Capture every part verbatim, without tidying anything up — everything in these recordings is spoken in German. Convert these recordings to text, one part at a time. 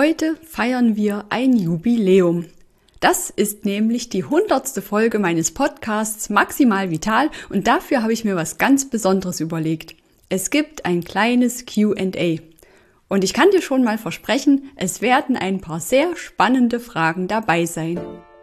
Heute feiern wir ein Jubiläum. Das ist nämlich die hundertste Folge meines Podcasts Maximal Vital und dafür habe ich mir was ganz Besonderes überlegt. Es gibt ein kleines Q and A. Und ich kann dir schon mal versprechen, es werden ein paar sehr spannende Fragen dabei sein.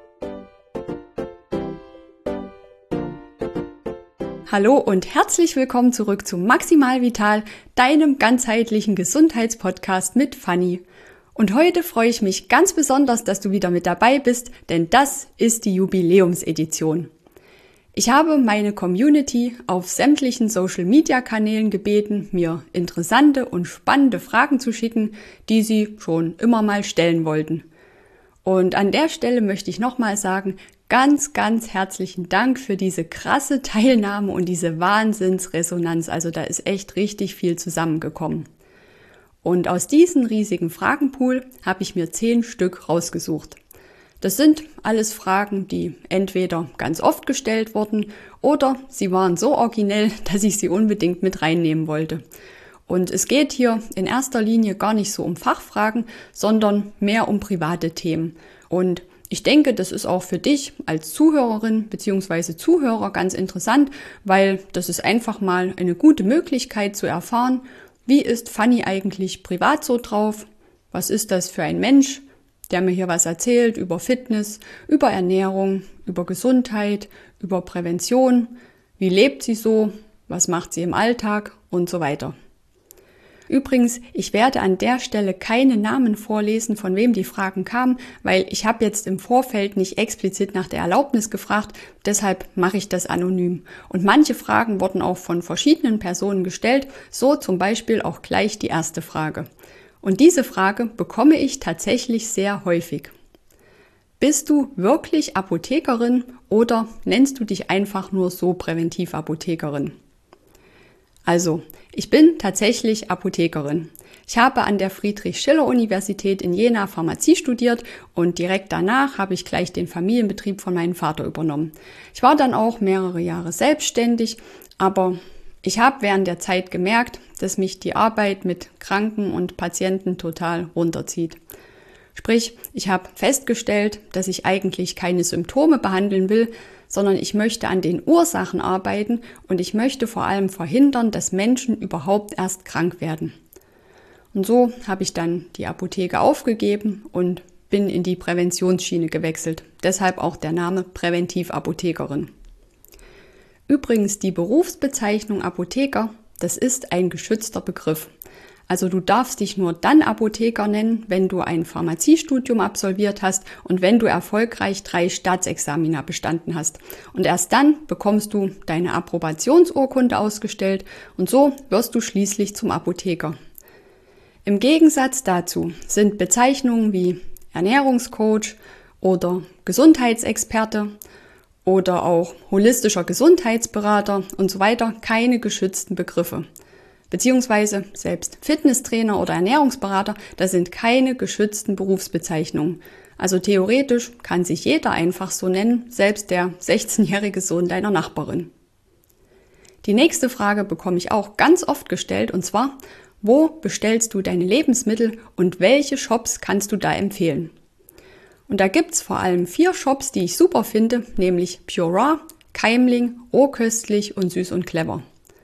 Hallo und herzlich willkommen zurück zu Maximal Vital, deinem ganzheitlichen Gesundheitspodcast mit Fanny. Und heute freue ich mich ganz besonders, dass du wieder mit dabei bist, denn das ist die Jubiläumsedition. Ich habe meine Community auf sämtlichen Social-Media-Kanälen gebeten, mir interessante und spannende Fragen zu schicken, die sie schon immer mal stellen wollten. Und an der Stelle möchte ich nochmal sagen, ganz, ganz herzlichen Dank für diese krasse Teilnahme und diese Wahnsinnsresonanz. Also da ist echt richtig viel zusammengekommen. Und aus diesem riesigen Fragenpool habe ich mir zehn Stück rausgesucht. Das sind alles Fragen, die entweder ganz oft gestellt wurden oder sie waren so originell, dass ich sie unbedingt mit reinnehmen wollte. Und es geht hier in erster Linie gar nicht so um Fachfragen, sondern mehr um private Themen. Und ich denke, das ist auch für dich als Zuhörerin bzw. Zuhörer ganz interessant, weil das ist einfach mal eine gute Möglichkeit zu erfahren, wie ist Fanny eigentlich privat so drauf? Was ist das für ein Mensch, der mir hier was erzählt über Fitness, über Ernährung, über Gesundheit, über Prävention? Wie lebt sie so? Was macht sie im Alltag? Und so weiter. Übrigens, ich werde an der Stelle keine Namen vorlesen, von wem die Fragen kamen, weil ich habe jetzt im Vorfeld nicht explizit nach der Erlaubnis gefragt, deshalb mache ich das anonym. Und manche Fragen wurden auch von verschiedenen Personen gestellt, so zum Beispiel auch gleich die erste Frage. Und diese Frage bekomme ich tatsächlich sehr häufig. Bist du wirklich Apothekerin oder nennst du dich einfach nur so Präventivapothekerin? Also, ich bin tatsächlich Apothekerin. Ich habe an der Friedrich-Schiller-Universität in Jena Pharmazie studiert und direkt danach habe ich gleich den Familienbetrieb von meinem Vater übernommen. Ich war dann auch mehrere Jahre selbstständig, aber ich habe während der Zeit gemerkt, dass mich die Arbeit mit Kranken und Patienten total runterzieht. Sprich, ich habe festgestellt, dass ich eigentlich keine Symptome behandeln will, sondern ich möchte an den Ursachen arbeiten und ich möchte vor allem verhindern, dass Menschen überhaupt erst krank werden. Und so habe ich dann die Apotheke aufgegeben und bin in die Präventionsschiene gewechselt. Deshalb auch der Name Präventivapothekerin. Übrigens, die Berufsbezeichnung Apotheker, das ist ein geschützter Begriff. Also du darfst dich nur dann Apotheker nennen, wenn du ein Pharmaziestudium absolviert hast und wenn du erfolgreich drei Staatsexamina bestanden hast. Und erst dann bekommst du deine Approbationsurkunde ausgestellt und so wirst du schließlich zum Apotheker. Im Gegensatz dazu sind Bezeichnungen wie Ernährungscoach oder Gesundheitsexperte oder auch holistischer Gesundheitsberater und so weiter keine geschützten Begriffe. Beziehungsweise selbst Fitnesstrainer oder Ernährungsberater, das sind keine geschützten Berufsbezeichnungen. Also theoretisch kann sich jeder einfach so nennen, selbst der sechzehnjährige Sohn deiner Nachbarin. Die nächste Frage bekomme ich auch ganz oft gestellt und zwar, wo bestellst du deine Lebensmittel und welche Shops kannst du da empfehlen? Und da gibt's vor allem vier Shops, die ich super finde, nämlich Pure Raw, Keimling, Rohköstlich und Süß und Clever.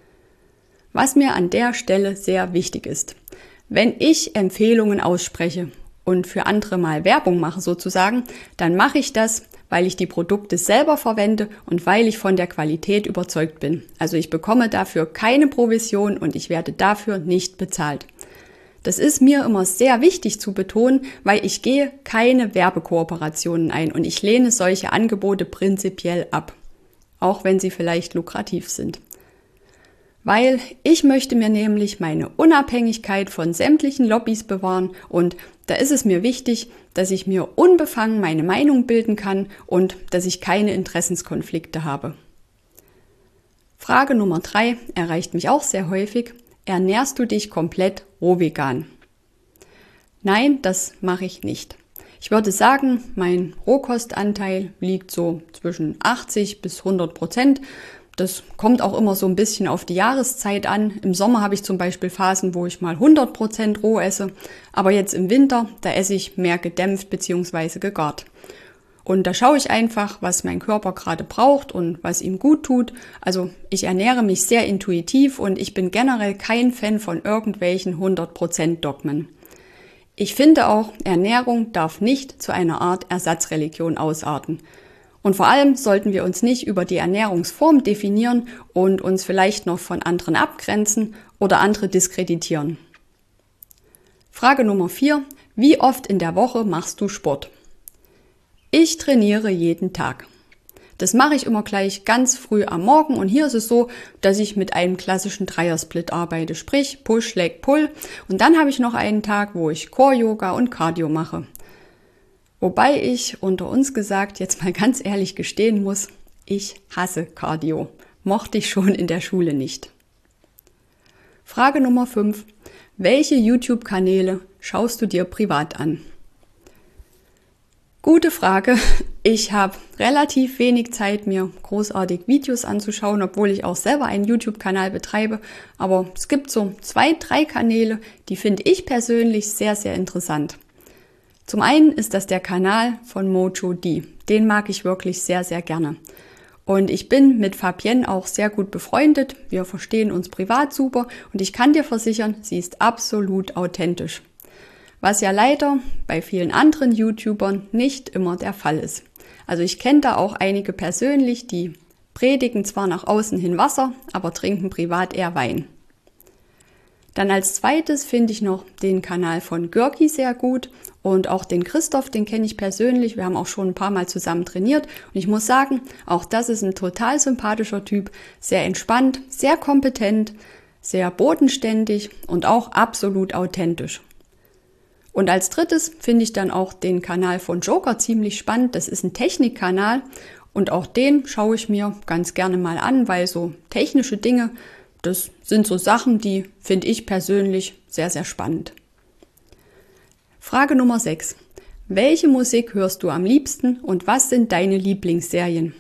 Was mir an der Stelle sehr wichtig ist, wenn ich Empfehlungen ausspreche und für andere mal Werbung mache sozusagen, dann mache ich das, weil ich die Produkte selber verwende und weil ich von der Qualität überzeugt bin. Also ich bekomme dafür keine Provision und ich werde dafür nicht bezahlt. Das ist mir immer sehr wichtig zu betonen, weil ich gehe keine Werbekooperationen ein und ich lehne solche Angebote prinzipiell ab, auch wenn sie vielleicht lukrativ sind. Weil ich möchte mir nämlich meine Unabhängigkeit von sämtlichen Lobbys bewahren und da ist es mir wichtig, dass ich mir unbefangen meine Meinung bilden kann und dass ich keine Interessenskonflikte habe. Frage Nummer drei erreicht mich auch sehr häufig. Ernährst du dich komplett rohvegan? Nein, das mache ich nicht. Ich würde sagen, mein Rohkostanteil liegt so zwischen achtzig bis hundert Prozent. Das kommt auch immer so ein bisschen auf die Jahreszeit an. Im Sommer habe ich zum Beispiel Phasen, wo ich mal hundert Prozent roh esse. Aber jetzt im Winter, da esse ich mehr gedämpft bzw. gegart. Und da schaue ich einfach, was mein Körper gerade braucht und was ihm gut tut. Also ich ernähre mich sehr intuitiv und ich bin generell kein Fan von irgendwelchen hundert Prozent Dogmen. Ich finde auch, Ernährung darf nicht zu einer Art Ersatzreligion ausarten. Und vor allem sollten wir uns nicht über die Ernährungsform definieren und uns vielleicht noch von anderen abgrenzen oder andere diskreditieren. Frage Nummer vier. Wie oft in der Woche machst du Sport? Ich trainiere jeden Tag. Das mache ich immer gleich ganz früh am Morgen und hier ist es so, dass ich mit einem klassischen Dreiersplit arbeite, sprich Push, Leg, Pull. Und dann habe ich noch einen Tag, wo ich Core-Yoga und Cardio mache. Wobei ich unter uns gesagt jetzt mal ganz ehrlich gestehen muss, ich hasse Cardio. Mochte ich schon in der Schule nicht. Frage Nummer fünf. Welche YouTube-Kanäle schaust du dir privat an? Gute Frage. Ich habe relativ wenig Zeit, mir großartig Videos anzuschauen, obwohl ich auch selber einen YouTube-Kanal betreibe. Aber es gibt so zwei, drei Kanäle, die finde ich persönlich sehr, sehr interessant. Zum einen ist das der Kanal von Mojo D. Den mag ich wirklich sehr, sehr gerne. Und ich bin mit Fabienne auch sehr gut befreundet. Wir verstehen uns privat super und ich kann dir versichern, sie ist absolut authentisch. Was ja leider bei vielen anderen YouTubern nicht immer der Fall ist. Also ich kenne da auch einige persönlich, die predigen zwar nach außen hin Wasser, aber trinken privat eher Wein. Dann als zweites finde ich noch den Kanal von Görki sehr gut und auch den Christoph, den kenne ich persönlich. Wir haben auch schon ein paar Mal zusammen trainiert und ich muss sagen, auch das ist ein total sympathischer Typ, sehr entspannt, sehr kompetent, sehr bodenständig und auch absolut authentisch. Und als drittes finde ich dann auch den Kanal von Joker ziemlich spannend. Das ist ein Technikkanal und auch den schaue ich mir ganz gerne mal an, weil so technische Dinge, das sind so Sachen, die finde ich persönlich sehr, sehr spannend. Frage Nummer sechs. Welche Musik hörst du am liebsten und was sind deine Lieblingsserien?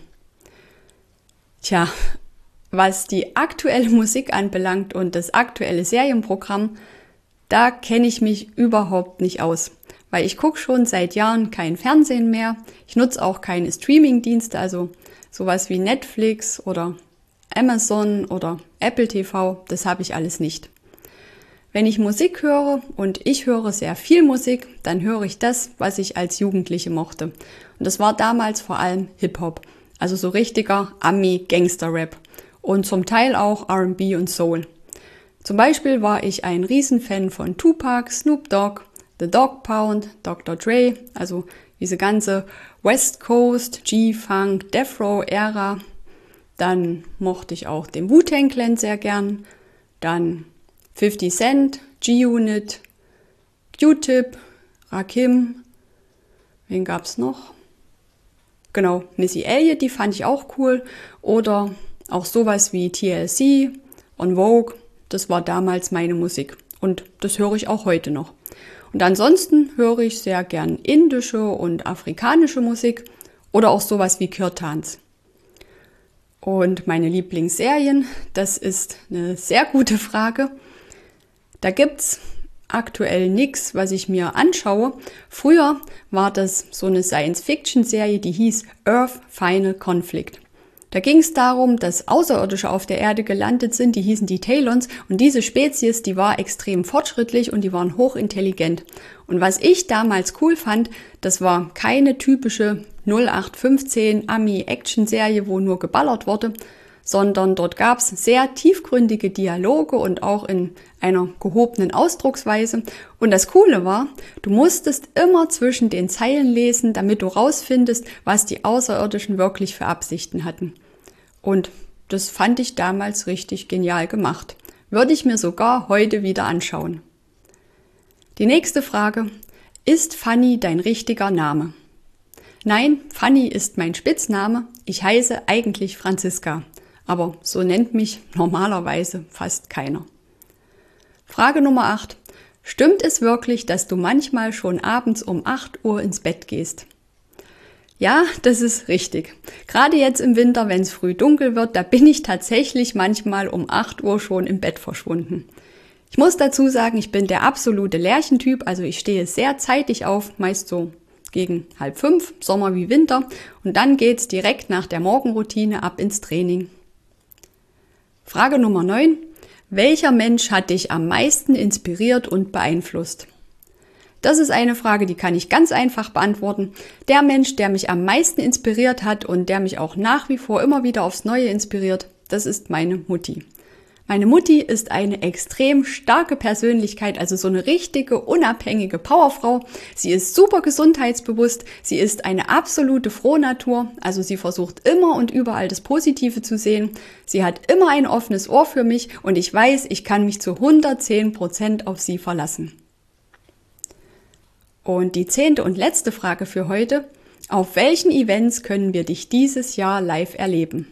Tja, was die aktuelle Musik anbelangt und das aktuelle Serienprogramm, da kenne ich mich überhaupt nicht aus, weil ich gucke schon seit Jahren kein Fernsehen mehr. Ich nutze auch keine Streaming-Dienste, also sowas wie Netflix oder Amazon oder Apple T V, das habe ich alles nicht. Wenn ich Musik höre, und ich höre sehr viel Musik, dann höre ich das, was ich als Jugendliche mochte. Und das war damals vor allem Hip-Hop, also so richtiger Ami-Gangster-Rap und zum Teil auch R and B und Soul. Zum Beispiel war ich ein Riesenfan von Tupac, Snoop Dogg, The Dogg Pound, Doktor Dre, also diese ganze West Coast, G-Funk, Death Row-Ära. Dann mochte ich auch den Wu-Tang Clan sehr gern. Dann fifty Cent, G-Unit, Q-Tip, Rakim. Wen gab's noch? Genau, Missy Elliott, die fand ich auch cool. Oder auch sowas wie T L C und Vogue. Das war damals meine Musik und das höre ich auch heute noch. Und ansonsten höre ich sehr gern indische und afrikanische Musik oder auch sowas wie Kirtans. Und meine Lieblingsserien, das ist eine sehr gute Frage. Da gibt's aktuell nichts, was ich mir anschaue. Früher war das so eine Science-Fiction-Serie, die hieß Earth Final Conflict. Da ging es darum, dass Außerirdische auf der Erde gelandet sind, die hießen die Talons und diese Spezies, die war extrem fortschrittlich und die waren hochintelligent. Und was ich damals cool fand, das war keine typische null acht fünfzehn Ami-Action-Serie, wo nur geballert wurde, sondern dort gab es sehr tiefgründige Dialoge und auch in einer gehobenen Ausdrucksweise. Und das Coole war, du musstest immer zwischen den Zeilen lesen, damit du rausfindest, was die Außerirdischen wirklich für Absichten hatten. Und das fand ich damals richtig genial gemacht. Würde ich mir sogar heute wieder anschauen. Die nächste Frage: Ist Fanny dein richtiger Name? Nein, Fanny ist mein Spitzname. Ich heiße eigentlich Franziska. Aber so nennt mich normalerweise fast keiner. Frage Nummer acht. Stimmt es wirklich, dass du manchmal schon abends um acht Uhr ins Bett gehst? Ja, das ist richtig. Gerade jetzt im Winter, wenn es früh dunkel wird, da bin ich tatsächlich manchmal um acht Uhr schon im Bett verschwunden. Ich muss dazu sagen, ich bin der absolute Lerchentyp, also ich stehe sehr zeitig auf, meist so gegen halb fünf, Sommer wie Winter, und dann geht's direkt nach der Morgenroutine ab ins Training. Frage Nummer neun. Welcher Mensch hat dich am meisten inspiriert und beeinflusst? Das ist eine Frage, die kann ich ganz einfach beantworten. Der Mensch, der mich am meisten inspiriert hat und der mich auch nach wie vor immer wieder aufs Neue inspiriert, das ist meine Mutti. Meine Mutti ist eine extrem starke Persönlichkeit, also so eine richtige, unabhängige Powerfrau. Sie ist super gesundheitsbewusst, sie ist eine absolute Frohnatur, also sie versucht immer und überall das Positive zu sehen. Sie hat immer ein offenes Ohr für mich und ich weiß, ich kann mich zu hundertzehn Prozent auf sie verlassen. Und die zehnte und letzte Frage für heute: Auf welchen Events können wir dich dieses Jahr live erleben?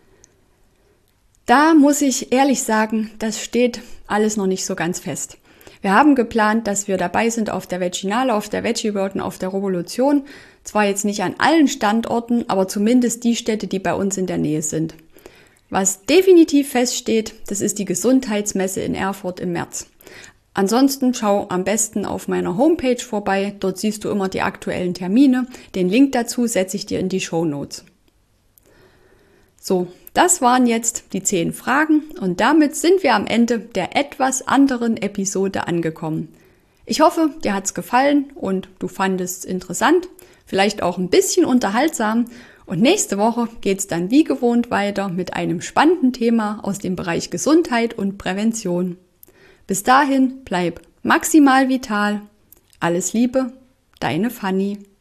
Da muss ich ehrlich sagen, das steht alles noch nicht so ganz fest. Wir haben geplant, dass wir dabei sind auf der Veginale, auf der Veggie World und auf der Revolution. Zwar jetzt nicht an allen Standorten, aber zumindest die Städte, die bei uns in der Nähe sind. Was definitiv feststeht, das ist die Gesundheitsmesse in Erfurt im März. Ansonsten schau am besten auf meiner Homepage vorbei, dort siehst du immer die aktuellen Termine. Den Link dazu setze ich dir in die Shownotes. So, das waren jetzt die zehn Fragen und damit sind wir am Ende der etwas anderen Episode angekommen. Ich hoffe, dir hat's gefallen und du fandest es interessant, vielleicht auch ein bisschen unterhaltsam. Und nächste Woche geht's dann wie gewohnt weiter mit einem spannenden Thema aus dem Bereich Gesundheit und Prävention. Bis dahin bleib maximal vital. Alles Liebe, deine Fanny.